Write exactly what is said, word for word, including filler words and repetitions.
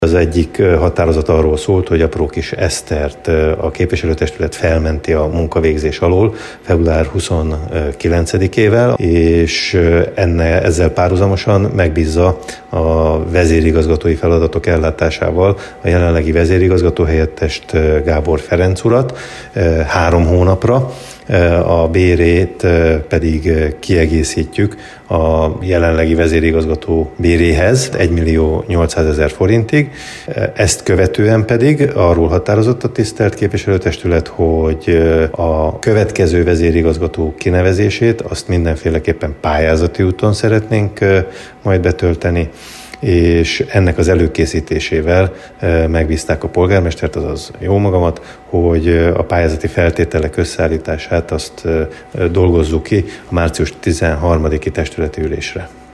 Az egyik határozat arról szólt, hogy apró kis Esztert a képviselőtestület felmenti a munkavégzés alól február huszonkilencedikével, és enne, ezzel párhuzamosan megbízza a vezérigazgatói feladatok ellátásával a jelenlegi vezérigazgató helyettest, Gábor Ferenc urat három hónapra, a bérét pedig kiegészítjük a jelenlegi vezérigazgató béréhez egymillió nyolcszázezer forintig. Ezt követően pedig arról határozott a tisztelt képviselőtestület, hogy a következő vezérigazgató kinevezését azt mindenféleképpen pályázati úton szeretnénk majd betölteni, és ennek az előkészítésével megbízták a polgármestert, azaz jó magamat, hogy a pályázati feltételek összeállítását azt dolgozzuk ki a március tizenharmadiki testületi ülésre.